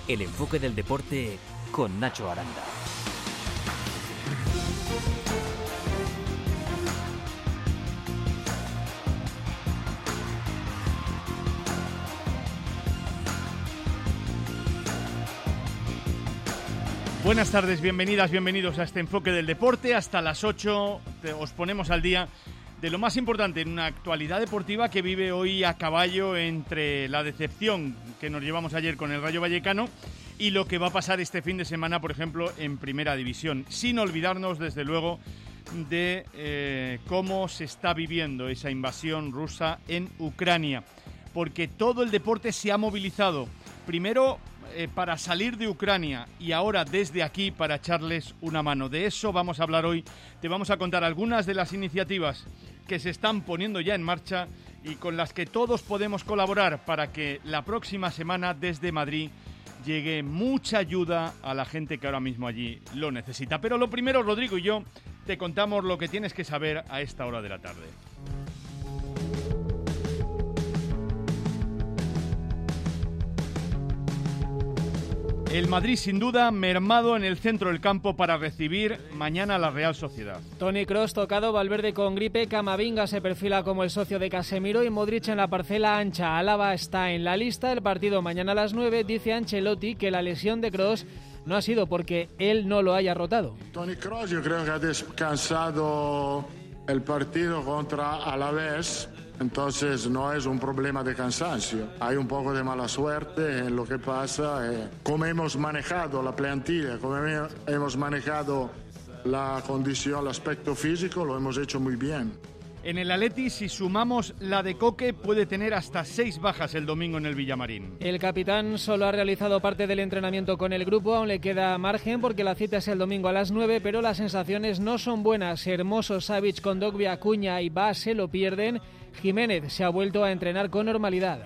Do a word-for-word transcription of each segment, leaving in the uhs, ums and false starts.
El enfoque del deporte con Nacho Aranda. Buenas tardes, bienvenidas, bienvenidos a este enfoque del deporte. Hasta las ocho te, os ponemos al día de lo más importante en una actualidad deportiva que vive hoy a caballo entre la decepción que nos llevamos ayer con el Rayo Vallecano y lo que va a pasar este fin de semana, por ejemplo, en Primera División. Sin olvidarnos, desde luego, de eh, cómo se está viviendo esa invasión rusa en Ucrania. Porque todo el deporte se ha movilizado. Primero eh, para salir de Ucrania y ahora desde aquí para echarles una mano. De eso vamos a hablar hoy. Te vamos a contar algunas de las iniciativas que se están poniendo ya en marcha y con las que todos podemos colaborar para que la próxima semana desde Madrid llegue mucha ayuda a la gente que ahora mismo allí lo necesita. Pero lo primero, Rodrigo y yo te contamos lo que tienes que saber a esta hora de la tarde. El Madrid, sin duda, mermado en el centro del campo para recibir mañana a la Real Sociedad. Toni Kroos tocado, Valverde con gripe, Camavinga se perfila como el socio de Casemiro y Modric en la parcela ancha. Álava está en la lista. El partido mañana a las nueve. Dice Ancelotti que la lesión de Kroos no ha sido porque él no lo haya rotado. Toni Kroos yo creo que ha descansado el partido contra Alavés. Entonces no es un problema de cansancio, hay un poco de mala suerte en lo que pasa. Eh, como hemos manejado la plantilla, como hemos manejado la condición, el aspecto físico, lo hemos hecho muy bien. En el Atleti, si sumamos la de Coque, puede tener hasta seis bajas el domingo en el Villamarín. El capitán solo ha realizado parte del entrenamiento con el grupo, aún le queda margen porque la cita es el domingo a las nueve, pero las sensaciones no son buenas. Hermoso, Savic, Kondogbia, Acuña y Bas se lo pierden. Jiménez se ha vuelto a entrenar con normalidad.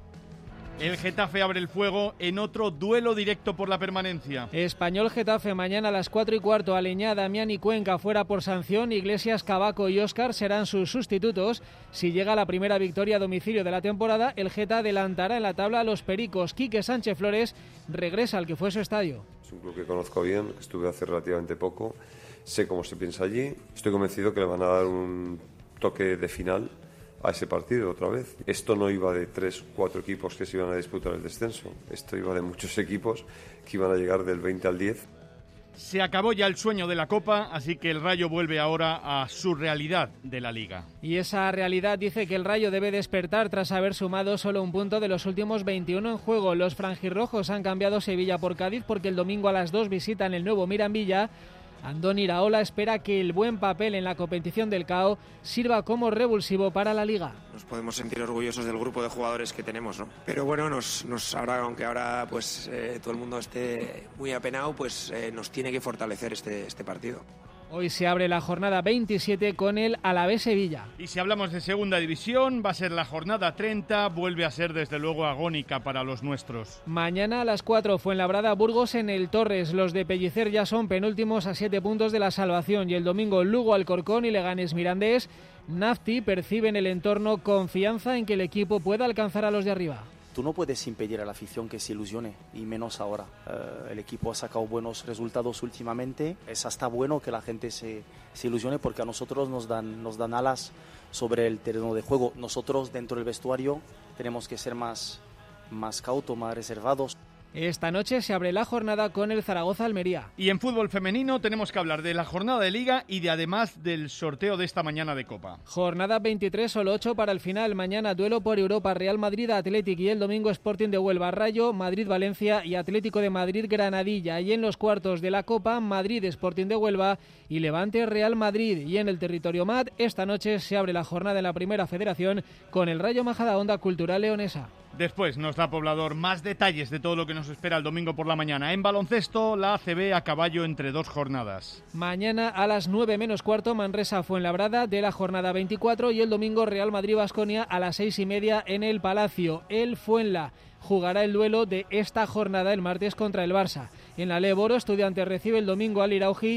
El Getafe abre el fuego en otro duelo directo por la permanencia. Español-Getafe mañana a las cuatro y cuarto. Aleñá, Damián y Cuenca fuera por sanción. Iglesias, Cabaco y Óscar serán sus sustitutos. Si llega la primera victoria a domicilio de la temporada, el Geta adelantará en la tabla a los Pericos. Quique Sánchez Flores regresa al que fue su estadio. Es un club que conozco bien, que estuve hace relativamente poco. Sé cómo se piensa allí. Estoy convencido que le van a dar un toque de final a ese partido otra vez. Esto no iba de tres, cuatro equipos que se iban a disputar el descenso. Esto iba de muchos equipos que iban a llegar del veinte al diez. Se acabó ya el sueño de la Copa, así que el Rayo vuelve ahora a su realidad de la Liga. Y esa realidad dice que el Rayo debe despertar tras haber sumado solo un punto de los últimos veintiuno en juego. Los franjirrojos han cambiado Sevilla por Cádiz porque el domingo a las dos visitan el nuevo Mirambilla. Andoni Iraola espera que el buen papel en la competición del C A O sirva como revulsivo para la Liga. Nos podemos sentir orgullosos del grupo de jugadores que tenemos, ¿no? Pero bueno, nos, nos ahora, aunque ahora pues eh, todo el mundo esté muy apenado, pues eh, nos tiene que fortalecer este, este partido. Hoy se abre la jornada veintisiete con el Alavés Sevilla. Y si hablamos de segunda división, va a ser la jornada treinta, vuelve a ser desde luego agónica para los nuestros. Mañana a las cuatro, Fuenlabrada Burgos en el Torres. Los de Pellicer ya son penúltimos a siete puntos de la salvación. Y el domingo Lugo Alcorcón y Leganés Mirandés. Nafti percibe en el entorno confianza en que el equipo pueda alcanzar a los de arriba. Tú no puedes impedir a la afición que se ilusione, y menos ahora. Uh, el equipo ha sacado buenos resultados últimamente. Es hasta bueno que la gente se, se ilusione porque a nosotros nos dan, nos dan alas sobre el terreno de juego. Nosotros dentro del vestuario tenemos que ser más, más cautos, más reservados. Esta noche se abre la jornada con el Zaragoza-Almería. Y en fútbol femenino tenemos que hablar de la jornada de Liga y de además del sorteo de esta mañana de Copa. Jornada veintitrés, solo ocho para el final. Mañana duelo por Europa, Real Madrid-Athletic y el domingo Sporting de Huelva, Rayo, Madrid-Valencia y Atlético de Madrid-Granadilla. Y en los cuartos de la Copa, Madrid-Sporting de Huelva y Levante-Real Madrid. Y en el territorio M A D, esta noche se abre la jornada en la Primera Federación con el Rayo Majadahonda Cultural Leonesa. Después nos da Poblador más detalles de todo lo que nos espera el domingo por la mañana. En baloncesto, la A C B a caballo entre dos jornadas. Mañana a las nueve menos cuarto, Manresa Fuenlabrada de la jornada veinticuatro y el domingo Real Madrid-Baskonia a las seis y media en el Palacio. El Fuenla jugará el duelo de esta jornada el martes contra el Barça. En la Leboro, Estudiantes recibe el domingo al Irauji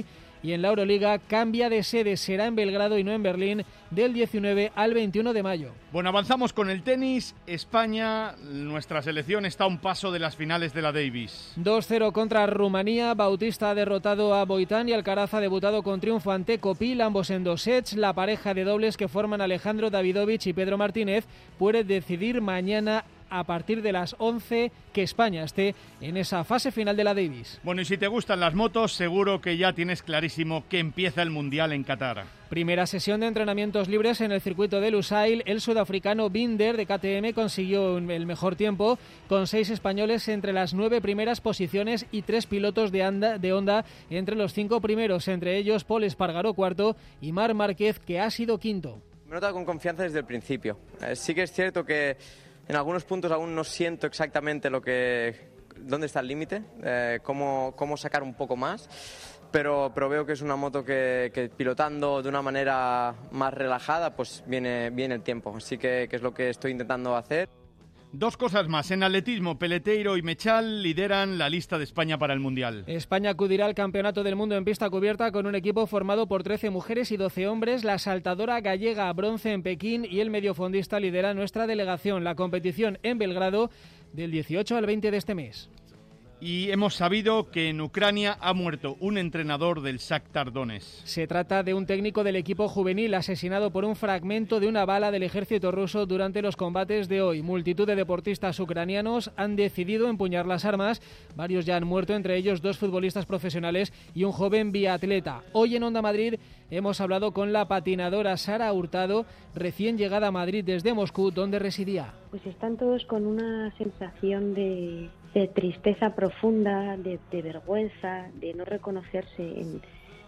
y en la Euroliga cambia de sede, será en Belgrado y no en Berlín, del diecinueve al veintiuno de mayo. Bueno, avanzamos con el tenis. España, nuestra selección, está a un paso de las finales de la Davis. dos cero contra Rumanía. Bautista ha derrotado a Boitán y Alcaraz ha debutado con triunfo ante Copil, ambos en dos sets. La pareja de dobles que forman Alejandro Davidovich y Pedro Martínez puede decidir mañana a partir de las once que España esté en esa fase final de la Davis. Bueno, y si te gustan las motos, seguro que ya tienes clarísimo que empieza el Mundial en Qatar. Primera sesión de entrenamientos libres en el circuito de Lusail. El sudafricano Binder de K T M consiguió el mejor tiempo, con seis españoles entre las nueve primeras posiciones y tres pilotos de, anda, de Honda entre los cinco primeros, entre ellos Paul Espargaró cuarto y Marc Márquez, que ha sido quinto. Me nota con confianza desde el principio. Eh, sí que es cierto que en algunos puntos aún no siento exactamente lo que, dónde está el límite, eh, cómo, cómo sacar un poco más, pero, pero veo que es una moto que, que pilotando de una manera más relajada, pues viene, viene el tiempo. Así que, que es lo que estoy intentando hacer. Dos cosas más. En atletismo, Peleteiro y Mechal lideran la lista de España para el Mundial. España acudirá al Campeonato del Mundo en pista cubierta con un equipo formado por trece mujeres y doce hombres. La saltadora gallega bronce en Pekín y el mediofondista lidera nuestra delegación. La competición en Belgrado del dieciocho al veinte de este mes. Y hemos sabido que en Ucrania ha muerto un entrenador del Shakhtar Donetsk. Se trata de un técnico del equipo juvenil asesinado por un fragmento de una bala del ejército ruso durante los combates de hoy. Multitud de deportistas ucranianos han decidido empuñar las armas. Varios ya han muerto, entre ellos dos futbolistas profesionales y un joven biatleta. Hoy en Onda Madrid hemos hablado con la patinadora Sara Hurtado, recién llegada a Madrid desde Moscú, donde residía. Pues están todos con una sensación de, de tristeza profunda, de, de vergüenza, de no reconocerse en,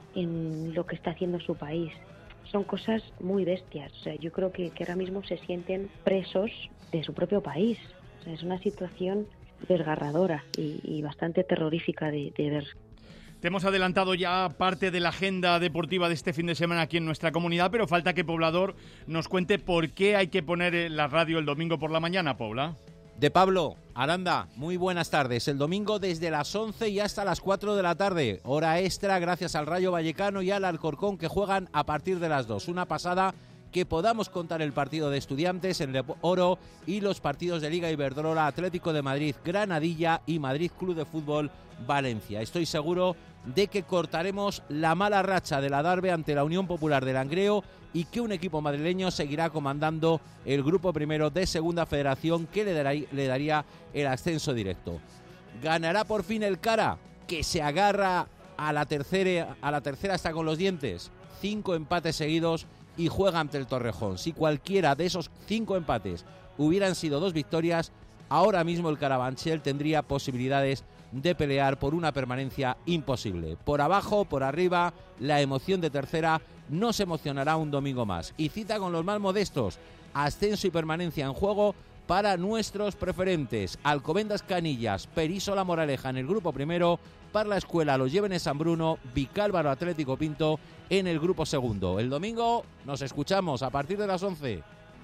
en lo que está haciendo su país. Son cosas muy bestias. O sea, yo creo que, que ahora mismo se sienten presos de su propio país. O sea, es una situación desgarradora y, y bastante terrorífica de, de ver. Te hemos adelantado ya parte de la agenda deportiva de este fin de semana aquí en nuestra comunidad, pero falta que Poblador nos cuente por qué hay que poner la radio el domingo por la mañana, Paula. De Pablo, Aranda, muy buenas tardes. El domingo desde las once y hasta las cuatro de la tarde. Hora extra gracias al Rayo Vallecano y al Alcorcón, que juegan a partir de las dos. Una pasada que podamos contar el partido de Estudiantes, el de Oro y los partidos de Liga Iberdrola, Atlético de Madrid, Granadilla y Madrid Club de Fútbol Valencia. Estoy seguro de que cortaremos la mala racha de la Darbe ante la Unión Popular de Langreo y que un equipo madrileño seguirá comandando el grupo primero de Segunda Federación, que le daría, le daría el ascenso directo. ¿Ganará por fin el Cara, que se agarra a la tercera, a la tercera hasta con los dientes? Cinco empates seguidos y juega ante el Torrejón. Si cualquiera de esos cinco empates hubieran sido dos victorias, ahora mismo el Carabanchel tendría posibilidades de pelear por una permanencia imposible. Por abajo, por arriba, la emoción de tercera no se emocionará un domingo más. Y cita con los más modestos, ascenso y permanencia en juego para nuestros preferentes. Alcobendas Canillas, Periso La Moraleja en el grupo primero, Parla Escuela Los Llévenes San Bruno, Vicálvaro Atlético Pinto en el grupo segundo. El domingo nos escuchamos a partir de las once.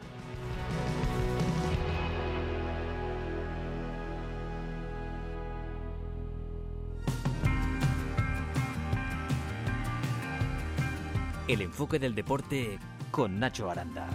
El enfoque del deporte con Nacho Aranda.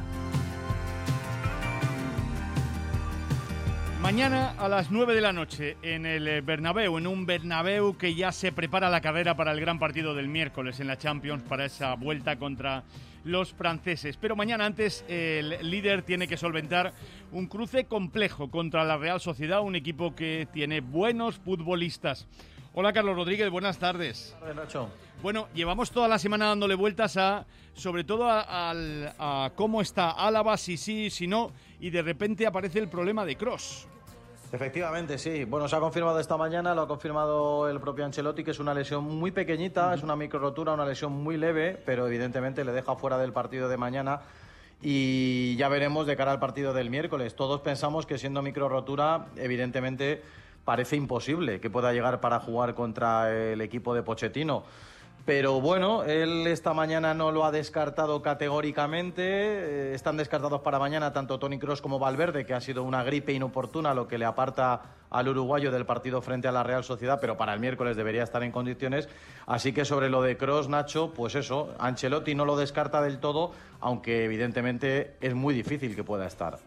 Mañana a las nueve de la noche en el Bernabéu, en un Bernabéu que ya se prepara la carrera para el gran partido del miércoles en la Champions, para esa vuelta contra los franceses. Pero mañana antes el líder tiene que solventar un cruce complejo contra la Real Sociedad, un equipo que tiene buenos futbolistas. Hola Carlos Rodríguez, buenas tardes. Buenas tardes, Nacho. Bueno, llevamos toda la semana dándole vueltas a, sobre todo a, a, a cómo está Álava, si sí, si no, y de repente aparece el problema de Kroos. Efectivamente, sí. Bueno, se ha confirmado esta mañana, lo ha confirmado el propio Ancelotti, que es una lesión muy pequeñita, uh-huh. Es una micro rotura, una lesión muy leve, pero evidentemente le deja fuera del partido de mañana y ya veremos de cara al partido del miércoles. Todos pensamos que siendo micro rotura, evidentemente parece imposible que pueda llegar para jugar contra el equipo de Pochettino. Pero bueno, él esta mañana no lo ha descartado categóricamente. Eh, están descartados para mañana tanto Toni Kroos como Valverde, que ha sido una gripe inoportuna, lo que le aparta al uruguayo del partido frente a la Real Sociedad, pero para el miércoles debería estar en condiciones. Así que sobre lo de Kroos, Nacho, pues eso, Ancelotti no lo descarta del todo, aunque evidentemente es muy difícil que pueda estar.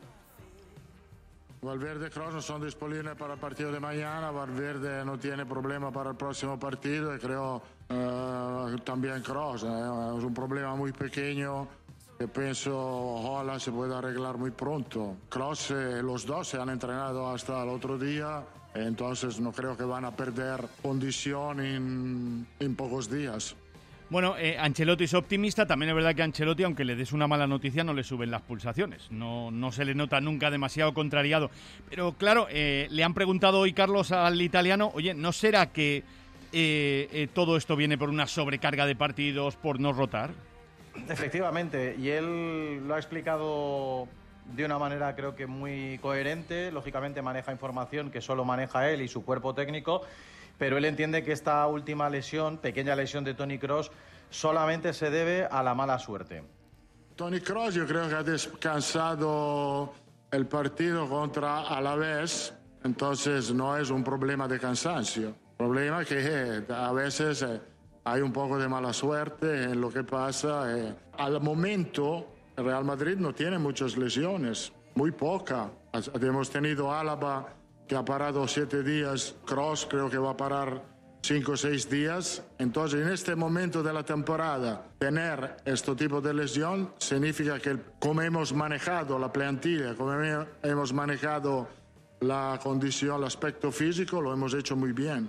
Valverde y Kroos no son disponibles para el partido de mañana. Valverde no tiene problema para el próximo partido y creo eh, también Kroos. Eh, es un problema muy pequeño que pienso ojalá se pueda arreglar muy pronto. Kroos, eh, los dos se han entrenado hasta el otro día, entonces no creo que van a perder condición en, en pocos días. Bueno, eh, Ancelotti es optimista. También es verdad que a Ancelotti, aunque le des una mala noticia, no le suben las pulsaciones. No, no se le nota nunca demasiado contrariado. Pero claro, eh, le han preguntado hoy, Carlos, al italiano, oye, ¿no será que eh, eh, todo esto viene por una sobrecarga de partidos, por no rotar? Efectivamente, y él lo ha explicado de una manera creo que muy coherente. Lógicamente maneja información que solo maneja él y su cuerpo técnico, pero él entiende que esta última lesión, pequeña lesión de Toni Kroos, solamente se debe a la mala suerte. Toni Kroos yo creo que ha descansado el partido contra Alavés, entonces no es un problema de cansancio. El problema es que a veces hay un poco de mala suerte en lo que pasa. Al momento el Real Madrid no tiene muchas lesiones, muy poca. Hemos tenido Álava, que ha parado siete días, Kroos creo que va a parar cinco o seis días. Entonces, en este momento de la temporada, tener este tipo de lesión significa que como hemos manejado la plantilla, como hemos manejado la condición, el aspecto físico, lo hemos hecho muy bien.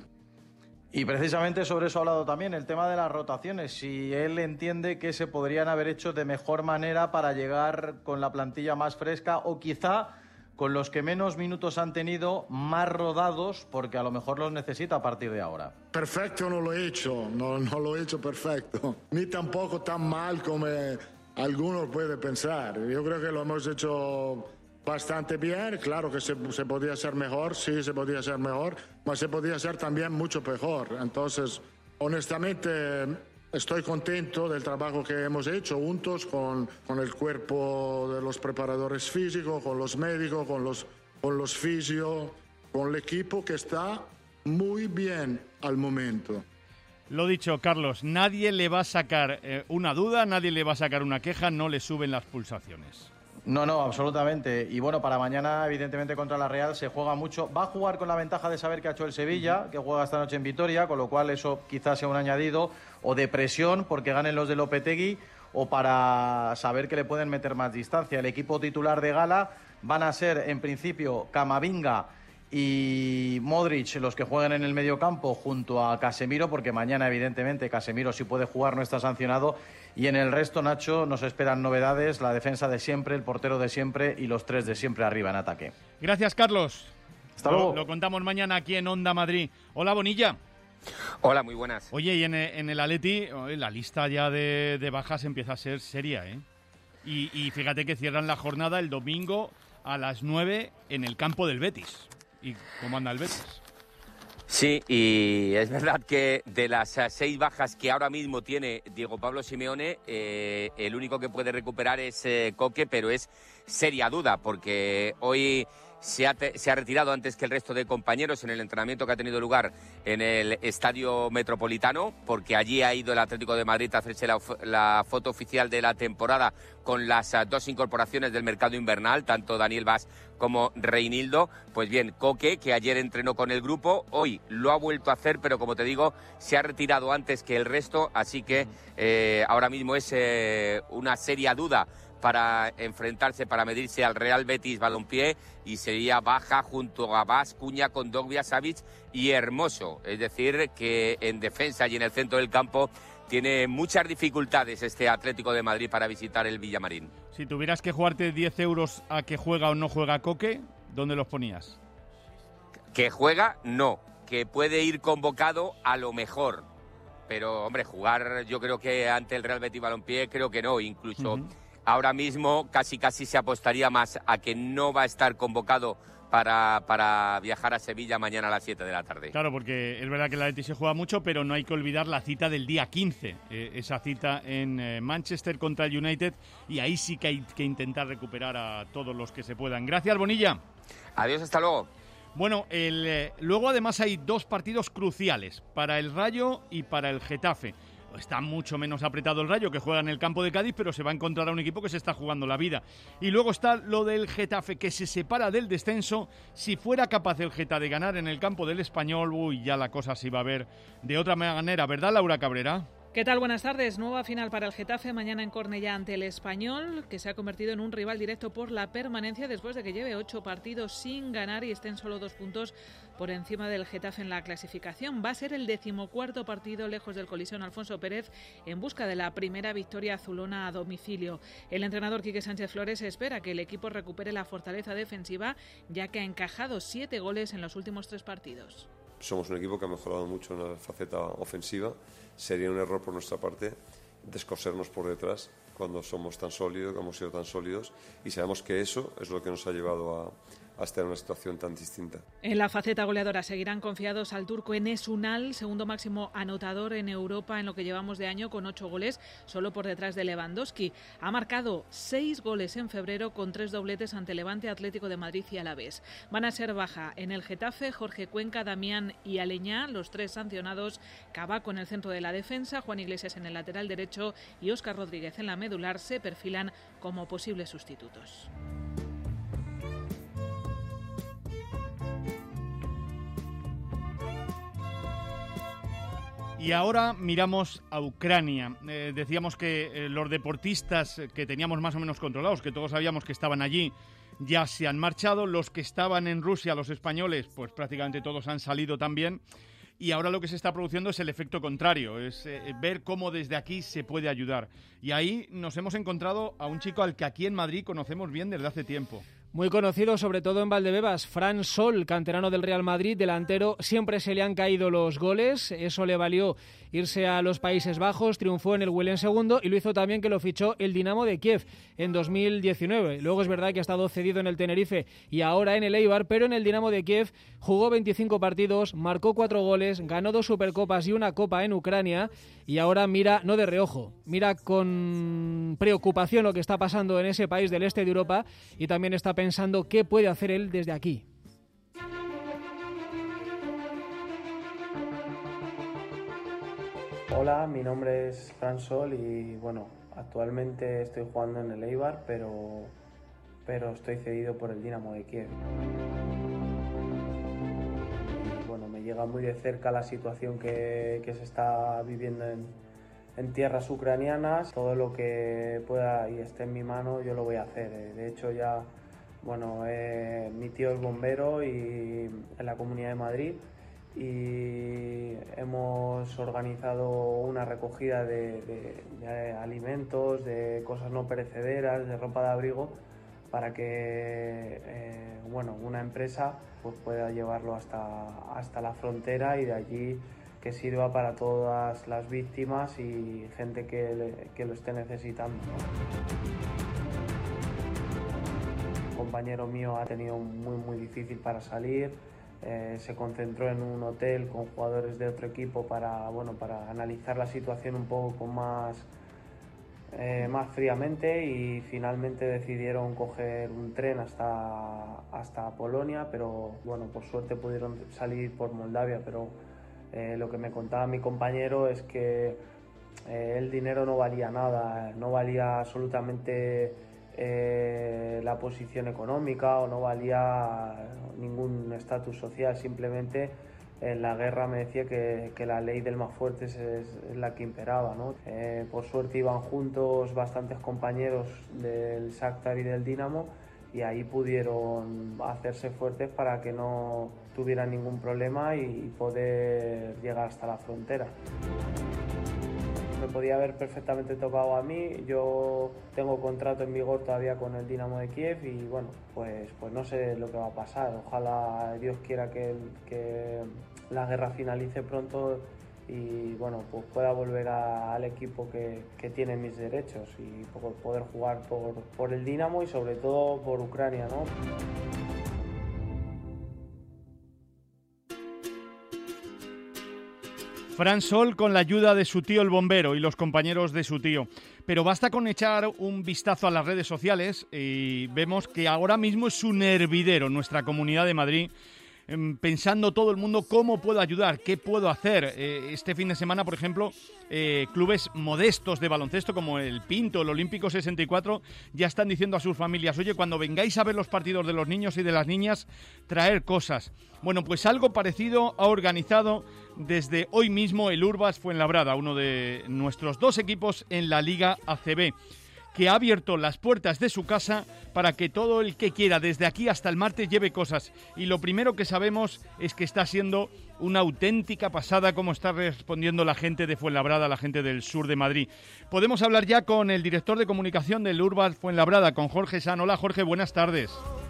Y precisamente sobre eso ha hablado también, el tema de las rotaciones. Si él entiende que se podrían haber hecho de mejor manera para llegar con la plantilla más fresca o quizá con los que menos minutos han tenido, más rodados, porque a lo mejor los necesita a partir de ahora. Perfecto no lo he hecho, no, no lo he hecho perfecto, ni tampoco tan mal como algunos pueden pensar. Yo creo que lo hemos hecho bastante bien. Claro que se, se podía hacer mejor, sí, se podía hacer mejor, pero se podía hacer también mucho mejor. Entonces, honestamente, estoy contento del trabajo que hemos hecho juntos con, con el cuerpo de los preparadores físicos, con los médicos, con los, con los fisios, con el equipo que está muy bien al momento. Lo dicho, Carlos, nadie le va a sacar eh, una duda, nadie le va a sacar una queja, no le suben las pulsaciones. No, no, absolutamente. Y bueno, para mañana, evidentemente, contra la Real se juega mucho. Va a jugar con la ventaja de saber que ha hecho el Sevilla, que juega esta noche en Vitoria, con lo cual eso quizás sea un añadido, o de presión porque ganen los de Lopetegui, o para saber que le pueden meter más distancia. El equipo titular de Gala van a ser, en principio, Camavinga y Modric los que jueguen en el mediocampo junto a Casemiro, porque mañana, evidentemente, Casemiro, si puede jugar, no está sancionado. Y en el resto, Nacho, nos esperan novedades, la defensa de siempre, el portero de siempre y los tres de siempre arriba en ataque. Gracias, Carlos. Hasta lo, luego. Lo contamos mañana aquí en Onda Madrid. Hola, Bonilla. Hola, muy buenas. Oye, y en, en el Atleti, la lista ya de, de bajas empieza a ser seria, ¿eh? Y, y fíjate que cierran la jornada el domingo a las nueve en el campo del Betis. ¿Y cómo anda el Betis? Sí, y es verdad que de las seis bajas que ahora mismo tiene Diego Pablo Simeone, eh, el único que puede recuperar es eh, Coque, pero es seria duda, porque hoy se ha, te, se ha retirado antes que el resto de compañeros en el entrenamiento que ha tenido lugar en el Estadio Metropolitano, porque allí ha ido el Atlético de Madrid a hacerse la, la foto oficial de la temporada con las uh, dos incorporaciones del mercado invernal, tanto Daniel Vaz como Reinildo. Pues bien, Coque, que ayer entrenó con el grupo, hoy lo ha vuelto a hacer, pero como te digo, se ha retirado antes que el resto, así que eh, ahora mismo es eh, una seria duda para enfrentarse, para medirse al Real Betis Balompié, y sería baja junto a Vaz, Cuña, Kondogbia, Savic y Hermoso. Es decir, que en defensa y en el centro del campo tiene muchas dificultades este Atlético de Madrid para visitar el Villamarín. Si tuvieras que jugarte diez euros a que juega o no juega Coque, ¿dónde los ponías? Que juega, no. Que puede ir convocado, a lo mejor. Pero, hombre, jugar yo creo que ante el Real Betis Balompié, creo que no. Incluso uh-huh. ahora mismo casi casi se apostaría más a que no va a estar convocado para, para viajar a Sevilla mañana a las siete de la tarde. Claro, porque es verdad que el Atleti se juega mucho, pero no hay que olvidar la cita del día quince, eh, esa cita en eh, Manchester contra el United, y ahí sí que hay que intentar recuperar a todos los que se puedan. Gracias, Bonilla. Adiós, hasta luego. Bueno, el, eh, luego además hay dos partidos cruciales para el Rayo y para el Getafe. Está mucho menos apretado el Rayo, que juega en el campo de Cádiz, pero se va a encontrar a un equipo que se está jugando la vida. Y luego está lo del Getafe, que se separa del descenso. Si fuera capaz el Geta de ganar en el campo del Español, uy, ya la cosa se iba a ver de otra manera, ¿verdad, Laura Cabrera? ¿Qué tal? Buenas tardes. Nueva final para el Getafe mañana en Cornellá ante el Español, que se ha convertido en un rival directo por la permanencia después de que lleve ocho partidos sin ganar y estén solo dos puntos por encima del Getafe en la clasificación. Va a ser el decimocuarto partido lejos del Coliseo Alfonso Pérez en busca de la primera victoria azulona a domicilio. El entrenador Quique Sánchez Flores espera que el equipo recupere la fortaleza defensiva, ya que ha encajado siete goles en los últimos tres partidos. Somos un equipo que ha mejorado mucho en la faceta ofensiva. Sería un error por nuestra parte descosernos por detrás cuando somos tan sólidos, que hemos sido tan sólidos, y sabemos que eso es lo que nos ha llevado a, a estar en una situación tan distinta. En la faceta goleadora seguirán confiados al turco Enes Unal, segundo máximo anotador en Europa en lo que llevamos de año, con ocho goles, solo por detrás de Lewandowski. Ha marcado seis goles en febrero con tres dobletes ante Levante, Atlético de Madrid y Alavés. Van a ser baja en el Getafe Jorge Cuenca, Damián y Aleñá, los tres sancionados, Cabaco en el centro de la defensa, Juan Iglesias en el lateral derecho y Óscar Rodríguez en la medular se perfilan como posibles sustitutos. Y ahora miramos a Ucrania. Eh, decíamos que eh, los deportistas que teníamos más o menos controlados, que todos sabíamos que estaban allí, ya se han marchado. Los que estaban en Rusia, los españoles, pues prácticamente todos han salido también. Y ahora lo que se está produciendo es el efecto contrario, es eh, ver cómo desde aquí se puede ayudar. Y ahí nos hemos encontrado a un chico al que aquí en Madrid conocemos bien desde hace tiempo. Muy conocido sobre todo en Valdebebas, Fran Sol, canterano del Real Madrid, delantero, siempre se le han caído los goles, eso le valió irse a los Países Bajos, triunfó en el Willen segundo y lo hizo también que lo fichó el Dinamo de Kiev en dos mil diecinueve. Luego es verdad que ha estado cedido en el Tenerife y ahora en el Eibar, pero en el Dinamo de Kiev jugó veinticinco partidos, marcó cuatro goles, ganó dos Supercopas y una Copa en Ucrania y ahora mira, no de reojo, mira con preocupación lo que está pasando en ese país del este de Europa y también está pensando qué puede hacer él desde aquí. Hola, mi nombre es Fran Sol y bueno, actualmente estoy jugando en el Eibar, pero, pero estoy cedido por el Dinamo de Kiev. Y bueno, me llega muy de cerca la situación que, que se está viviendo en, en tierras ucranianas. Todo lo que pueda y esté en mi mano yo lo voy a hacer. De hecho ya, bueno, eh, mi tío es bombero y en la Comunidad de Madrid. Y hemos organizado una recogida de, de, de alimentos, de cosas no perecederas, de ropa de abrigo, para que eh, bueno, una empresa pues, pueda llevarlo hasta, hasta la frontera y de allí que sirva para todas las víctimas y gente que, le, que lo esté necesitando. Un compañero mío ha tenido muy, muy difícil para salir. Eh, se concentró en un hotel con jugadores de otro equipo para, bueno, para analizar la situación un poco con más, eh, más fríamente y finalmente decidieron coger un tren hasta, hasta Polonia, pero bueno, por suerte pudieron salir por Moldavia, pero eh, lo que me contaba mi compañero es que eh, el dinero no valía nada, no valía absolutamente Eh, la posición económica o no valía ningún estatus social, simplemente en la guerra me decía que, que la ley del más fuerte es, es la que imperaba, ¿no? Eh, por suerte iban juntos bastantes compañeros del Shakhtar y del Dinamo y ahí pudieron hacerse fuertes para que no tuvieran ningún problema y poder llegar hasta la frontera. Me podía haber perfectamente tocado a mí, yo tengo contrato en vigor todavía con el Dinamo de Kiev y bueno, pues, pues no sé lo que va a pasar, ojalá Dios quiera que, que la guerra finalice pronto y bueno, pues pueda volver a, al equipo que, que tiene mis derechos y poder jugar por, por el Dinamo y sobre todo por Ucrania, ¿no? Fran Sol con la ayuda de su tío el bombero y los compañeros de su tío. Pero basta con echar un vistazo a las redes sociales y vemos que ahora mismo es un hervidero nuestra Comunidad de Madrid, pensando todo el mundo cómo puedo ayudar, qué puedo hacer. Eh, este fin de semana, por ejemplo, eh, clubes modestos de baloncesto como el Pinto, el Olímpico sesenta y cuatro, ya están diciendo a sus familias, oye, cuando vengáis a ver los partidos de los niños y de las niñas, traer cosas. Bueno, pues algo parecido ha organizado desde hoy mismo el Urbas Fuenlabrada, uno de nuestros dos equipos en la Liga A C B, que ha abierto las puertas de su casa para que todo el que quiera desde aquí hasta el martes lleve cosas. Y lo primero que sabemos es que está siendo una auténtica pasada cómo está respondiendo la gente de Fuenlabrada, la gente del sur de Madrid. Podemos hablar ya con el director de comunicación del Urbas Fuenlabrada, con Jorge San. Hola Jorge, buenas tardes.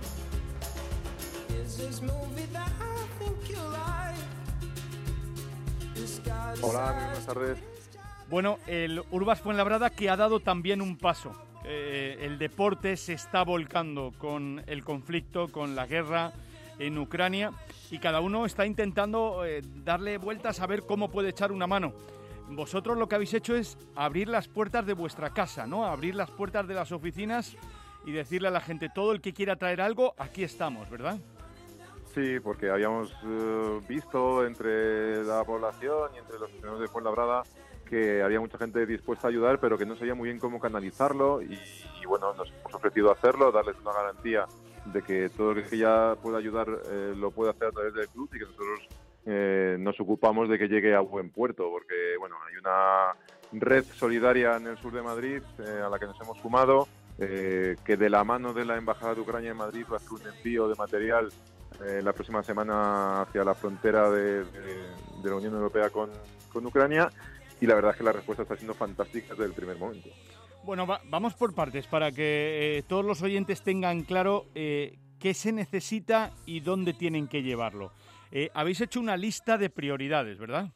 Hola, muy buenas tardes. Bueno, el Urbas Fuenlabrada que ha dado también un paso. Eh, el deporte se está volcando con el conflicto, con la guerra en Ucrania y cada uno está intentando eh, darle vueltas a ver cómo puede echar una mano. Vosotros lo que habéis hecho es abrir las puertas de vuestra casa, ¿no? Abrir las puertas de las oficinas y decirle a la gente, todo el que quiera traer algo, aquí estamos, ¿verdad? Sí, porque habíamos uh, visto entre la población y entre los ciudadanos de Fuenlabrada que había mucha gente dispuesta a ayudar, pero que no sabía muy bien cómo canalizarlo y, y bueno, nos hemos ofrecido hacerlo, darles una garantía de que todo el que ya pueda ayudar eh, lo puede hacer a través del club y que nosotros eh, nos ocupamos de que llegue a buen puerto, porque bueno, hay una red solidaria en el sur de Madrid eh, a la que nos hemos sumado, eh, que de la mano de la Embajada de Ucrania en Madrid va a hacer un envío de material eh, la próxima semana hacia la frontera de, de, de la Unión Europea con, con Ucrania. Y la verdad es que la respuesta está siendo fantástica desde el primer momento. Bueno, va, vamos por partes para que eh, todos los oyentes tengan claro eh, qué se necesita y dónde tienen que llevarlo. Eh, habéis hecho una lista de prioridades, ¿verdad?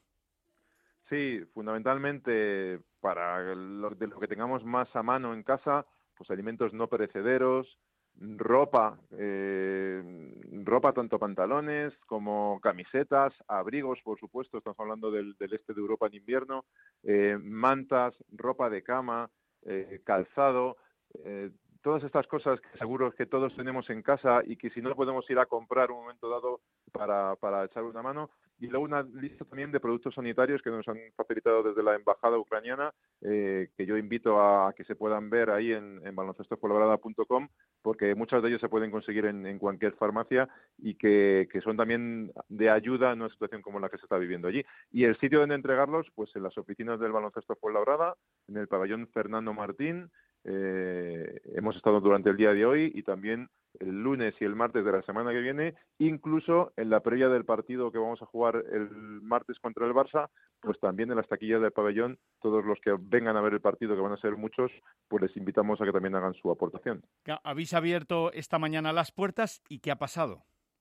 Sí, fundamentalmente para lo, de lo que tengamos más a mano en casa, pues alimentos no perecederos, ropa, eh, ropa tanto pantalones como camisetas, abrigos, por supuesto, estamos hablando del, del este de Europa en invierno, eh, mantas, ropa de cama, eh, calzado, eh, todas estas cosas que seguro que todos tenemos en casa y que si no podemos ir a comprar un momento dado para, para echar una mano. Y luego una lista también de productos sanitarios que nos han facilitado desde la Embajada Ucraniana, eh, que yo invito a que se puedan ver ahí en, en baloncesto fuenlabrada punto com, porque muchos de ellos se pueden conseguir en, en cualquier farmacia y que, que son también de ayuda en una situación como la que se está viviendo allí. Y el sitio donde entregarlos, pues en las oficinas del baloncesto Fuenlabrada, en el pabellón Fernando Martín. Eh, hemos estado durante el día de hoy y también el lunes y el martes de la semana que viene, incluso en la previa del partido que vamos a jugar el martes contra el Barça, pues también en las taquillas del pabellón, todos los que vengan a ver el partido, que van a ser muchos, pues les invitamos a que también hagan su aportación. Habéis abierto esta mañana las puertas y ¿qué ha pasado?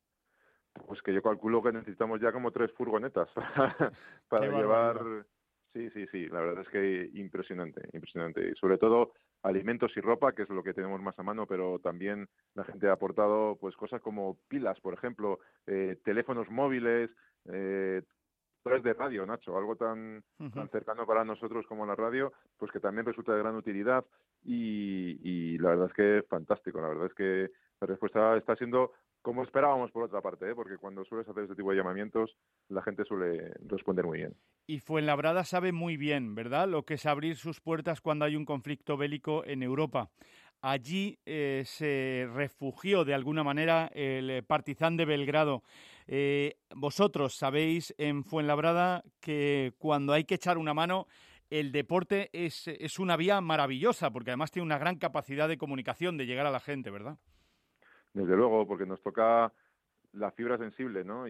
Pues que yo calculo que necesitamos ya como tres furgonetas para llevar... Sí, sí, sí, la verdad es que impresionante, impresionante. Y sobre todo alimentos y ropa, que es lo que tenemos más a mano, pero también la gente ha aportado pues cosas como pilas, por ejemplo, eh, teléfonos móviles, eh, de radio, Nacho, algo tan, uh-huh. tan cercano para nosotros como la radio, pues que también resulta de gran utilidad y, y la verdad es que es fantástico, la verdad es que la respuesta está siendo como esperábamos por otra parte, ¿eh? Porque cuando sueles hacer este tipo de llamamientos, la gente suele responder muy bien. Y Fuenlabrada sabe muy bien, ¿verdad?, lo que es abrir sus puertas cuando hay un conflicto bélico en Europa. Allí eh, se refugió de alguna manera el Partizán de Belgrado. Eh, vosotros sabéis en Fuenlabrada que cuando hay que echar una mano, el deporte es, es una vía maravillosa, porque además tiene una gran capacidad de comunicación, de llegar a la gente, ¿verdad? Desde luego, porque nos toca la fibra sensible, ¿no? Y,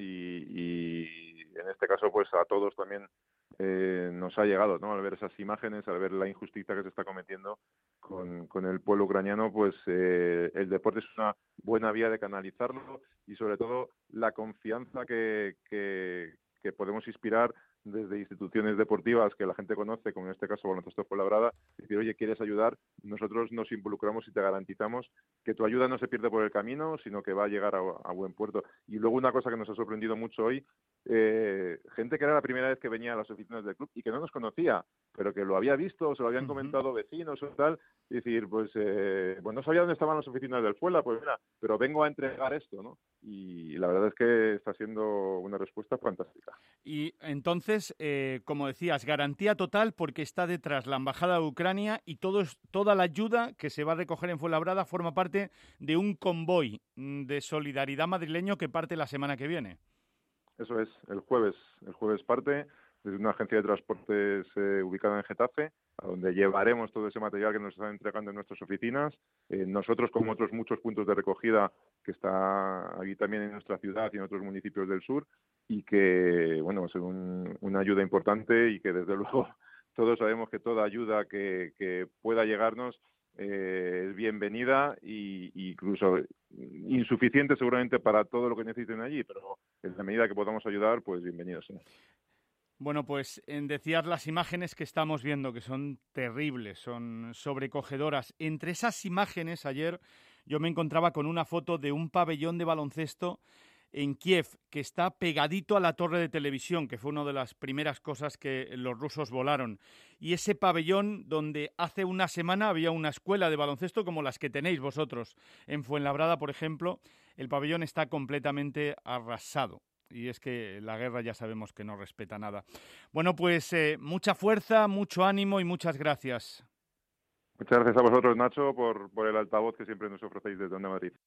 y en este caso, pues a todos también eh, nos ha llegado, ¿no? Al ver esas imágenes, al ver la injusticia que se está cometiendo con, con el pueblo ucraniano, pues eh, el deporte es una buena vía de canalizarlo y sobre todo la confianza que, que, que podemos inspirar desde instituciones deportivas que la gente conoce, como en este caso Baloncesto Fuenlabrada, decir, oye, ¿quieres ayudar? Nosotros nos involucramos y te garantizamos que tu ayuda no se pierde por el camino, sino que va a llegar a, a buen puerto. Y luego una cosa que nos ha sorprendido mucho hoy eh, gente que era la primera vez que venía a las oficinas del club y que no nos conocía, pero que lo había visto, se lo habían comentado vecinos o tal, y decir, pues, eh, pues no sabía dónde estaban las oficinas del Fuenla, pues mira, pero vengo a entregar esto, ¿no? Y la verdad es que está siendo una respuesta fantástica. Y entonces, eh, como decías, garantía total porque está detrás la Embajada de Ucrania y todo es, toda la ayuda que se va a recoger en Fuenlabrada forma parte de un convoy de solidaridad madrileño que parte la semana que viene. Eso es, el jueves, el jueves parte desde una agencia de transportes eh, ubicada en Getafe, a donde llevaremos todo ese material que nos están entregando en nuestras oficinas. Eh, nosotros, como otros muchos puntos de recogida que está aquí también en nuestra ciudad y en otros municipios del sur, y que, bueno, va a ser un, una ayuda importante y que, desde luego, todos sabemos que toda ayuda que, que pueda llegarnos eh, es bienvenida y, y incluso insuficiente seguramente para todo lo que necesiten allí, pero en la medida que podamos ayudar, pues bienvenidos. ¿Sí? Bueno, pues en decías las imágenes que estamos viendo, que son terribles, son sobrecogedoras. Entre esas imágenes, ayer yo me encontraba con una foto de un pabellón de baloncesto en Kiev, que está pegadito a la torre de televisión, que fue una de las primeras cosas que los rusos volaron. Y ese pabellón donde hace una semana había una escuela de baloncesto como las que tenéis vosotros en Fuenlabrada, por ejemplo, el pabellón está completamente arrasado. Y es que la guerra ya sabemos que no respeta nada. Bueno, pues eh, mucha fuerza, mucho ánimo y muchas gracias. Muchas gracias a vosotros, Nacho, por, por el altavoz que siempre nos ofrecéis desde Onda Madrid.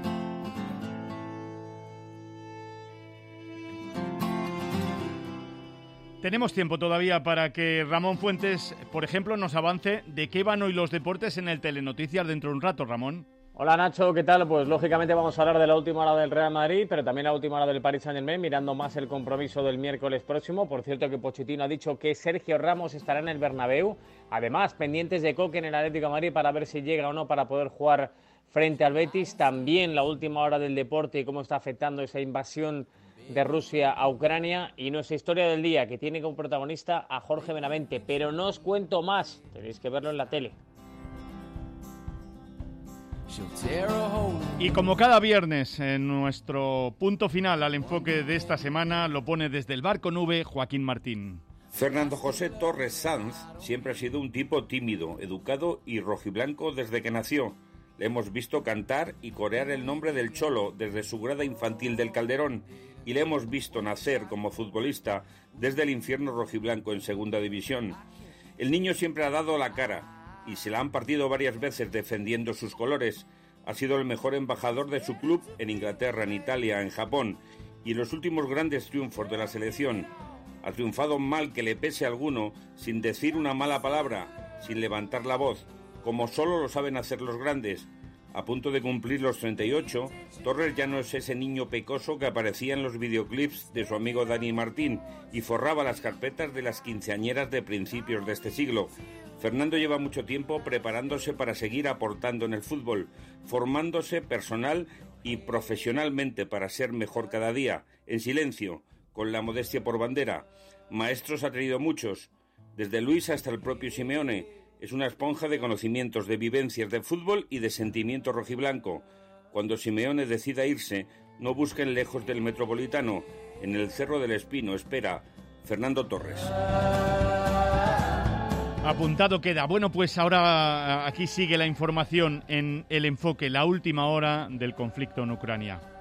Tenemos tiempo todavía para que Ramón Fuentes, por ejemplo, nos avance de qué van hoy los deportes en el Telenoticias dentro de un rato, Ramón. Hola Nacho, ¿qué tal? Pues lógicamente vamos a hablar de la última hora del Real Madrid, pero también la última hora del Paris Saint-Germain, mirando más el compromiso del miércoles próximo. Por cierto que Pochettino ha dicho que Sergio Ramos estará en el Bernabéu. Además, pendientes de Coque en el Atlético de Madrid para ver si llega o no para poder jugar frente al Betis. También la última hora del deporte y cómo está afectando esa invasión de Rusia a Ucrania. Y nuestra historia del día, que tiene como protagonista a Jorge Benavente. Pero no os cuento más, tenéis que verlo en la tele. Y como cada viernes, en nuestro punto final al enfoque de esta semana, lo pone desde el Barco Nube Joaquín Martín. Fernando José Torres Sanz siempre ha sido un tipo tímido, educado y rojiblanco desde que nació. Le hemos visto cantar y corear el nombre del Cholo desde su grada infantil del Calderón y le hemos visto nacer como futbolista desde el infierno rojiblanco en segunda división. El niño siempre ha dado la cara y se la han partido varias veces defendiendo sus colores. Ha sido el mejor embajador de su club en Inglaterra, en Italia, en Japón y en los últimos grandes triunfos de la selección. Ha triunfado mal que le pese a alguno, sin decir una mala palabra, sin levantar la voz, como solo lo saben hacer los grandes. A punto de cumplir los treinta y ocho, Torres ya no es ese niño pecoso que aparecía en los videoclips de su amigo Dani Martín y forraba las carpetas de las quinceañeras de principios de este siglo. Fernando lleva mucho tiempo preparándose para seguir aportando en el fútbol, formándose personal y profesionalmente para ser mejor cada día, en silencio, con la modestia por bandera. Maestros ha tenido muchos, desde Luis hasta el propio Simeone. Es una esponja de conocimientos, de vivencias de fútbol y de sentimiento rojiblanco. Cuando Simeone decida irse, no busquen lejos del Metropolitano. En el Cerro del Espino espera Fernando Torres. Apuntado queda. Bueno, pues ahora aquí sigue la información en El Enfoque, la última hora del conflicto en Ucrania.